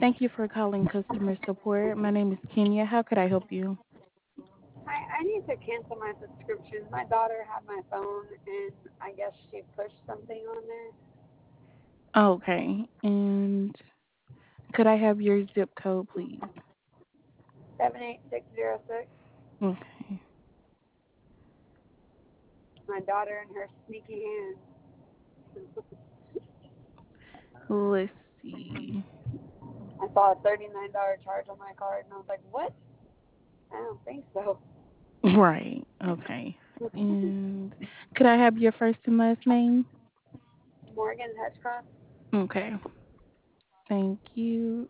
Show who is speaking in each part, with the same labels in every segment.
Speaker 1: Thank you for calling customer support. My name is Kenya. How could I help you?
Speaker 2: I need to cancel my subscription. My daughter had my phone, and I guess she pushed something on there.
Speaker 1: Okay. And could I have your zip code, please?
Speaker 2: 78606.
Speaker 1: Okay.
Speaker 2: My daughter and her sneaky hands.
Speaker 1: Let's see.
Speaker 2: I saw a $39 charge on my card, and I was like, what? I don't think so.
Speaker 1: Right. Okay. And could I have your first and last name?
Speaker 2: Morgan Hutchcroft.
Speaker 1: Okay. Thank you.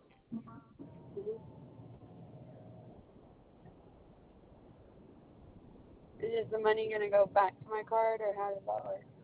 Speaker 2: Is the money going to go back to my card, or how does that work?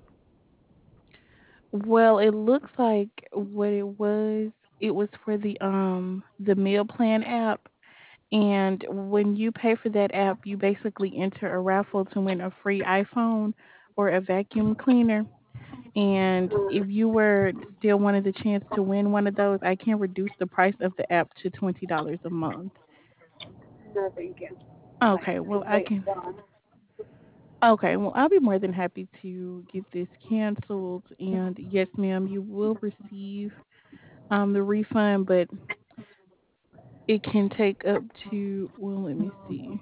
Speaker 1: Well, it looks like what it was for the meal plan app. And when you pay for that app, you basically enter a raffle to win a free iPhone or a vacuum cleaner. And if you were still wanted the chance to win one of those, I can reduce the price of the app to $20 a month.
Speaker 2: No, thank you. Like,
Speaker 1: Okay, well I
Speaker 2: completely
Speaker 1: can.
Speaker 2: gone.
Speaker 1: Okay, well I'll be more than happy to get this canceled. And yes, ma'am, you will receive the refund, but it can take up to, well, let me see.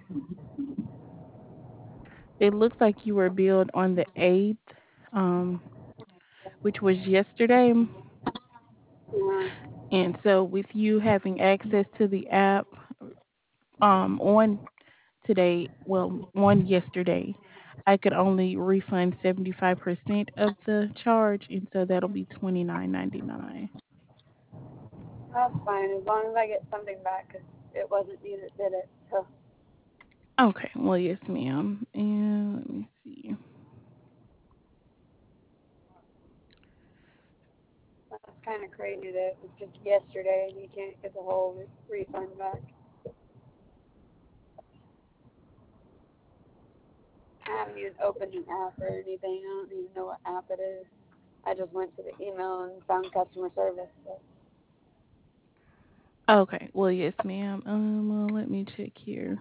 Speaker 1: It looks like you were billed on the 8th, um, which was yesterday.
Speaker 2: Uh,
Speaker 1: And so, with you having access to the app on today, well, on yesterday, I could only refund 75% of the charge, and so that'll be 29.99.
Speaker 2: that's fine, as long as I get something back, because it wasn't me that did it. So
Speaker 1: Okay, well, yes, ma'am. And let me see.
Speaker 2: that's kind of crazy that it was just yesterday and you can't get the whole refund back. I haven't even opened an app or anything. I don't even know what app it is. I just went to the email and found customer service. So
Speaker 1: Okay, well, yes, ma'am. Well, let me check here.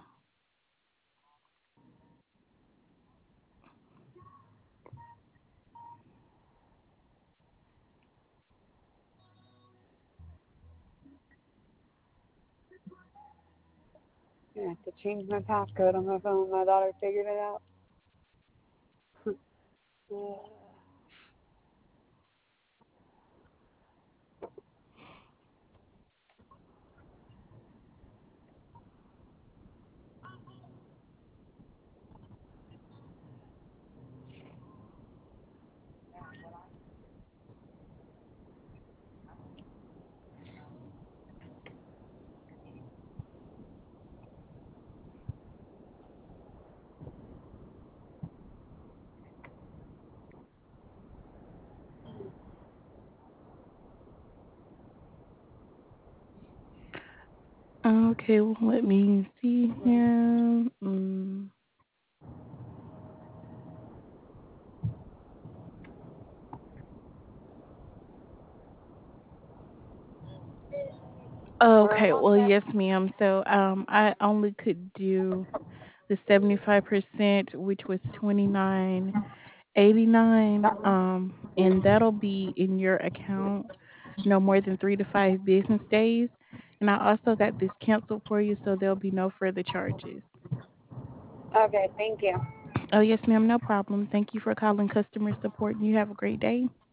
Speaker 2: I have to change my passcode on my phone. My daughter figured it out.
Speaker 1: Okay, well, let me see here.
Speaker 2: We're
Speaker 1: Okay,
Speaker 2: almost
Speaker 1: well,
Speaker 2: there.
Speaker 1: yes, ma'am. So, I only could do the 75%, which was 29.89. And that'll be in your account no more than 3 to 5 business days. And I also got this canceled for you, so there'll be no further charges.
Speaker 2: Okay, thank you.
Speaker 1: Oh, yes, ma'am, no problem. Thank you for calling customer support, and you have a great day.